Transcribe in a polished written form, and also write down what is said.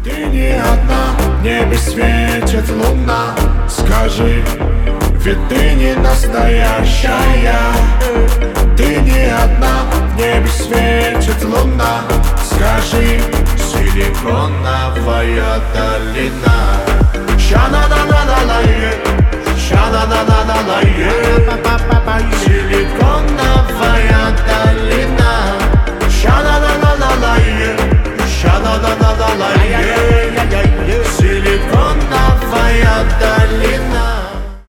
Ты не одна, в небе светит луна. Скажи, ведь ты не настоящая. Ты не одна, в небе светит луна. Скажи, силиконовая долина. Ша-на-на-на-на-на-е, ша-на-на-на-на-на-е.